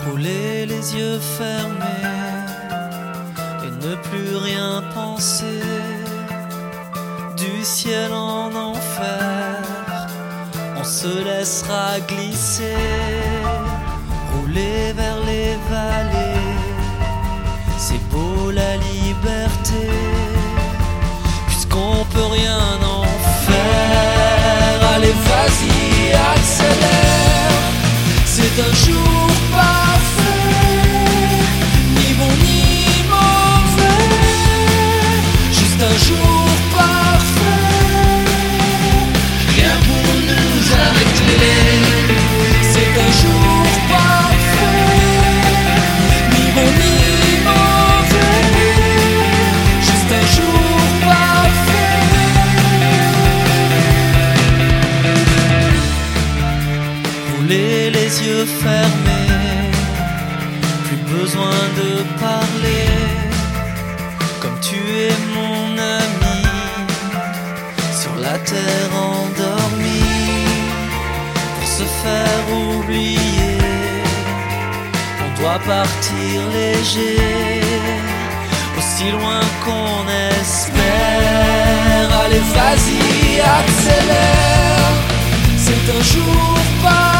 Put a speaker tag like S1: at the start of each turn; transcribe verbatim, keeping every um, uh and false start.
S1: Rouler les yeux fermés et ne plus rien penser, du ciel en enfer, on se laissera glisser. Rouler vers les vallées, c'est beau la liberté, puisqu'on peut rien en faire. Allez, vas-y, accélère, c'est un jour parfait, ni bon ni mauvais, juste un jour parfait, rien pour nous arrêter. C'est un jour parfait, ni bon ni mauvais, juste un jour parfait. Rouler les yeux fermés, plus besoin de parler, comme tu es mon ami, sur la terre endormie, pour se faire oublier, on doit partir léger, aussi loin qu'on espère. Allez, vas-y, accélère, c'est un jour pas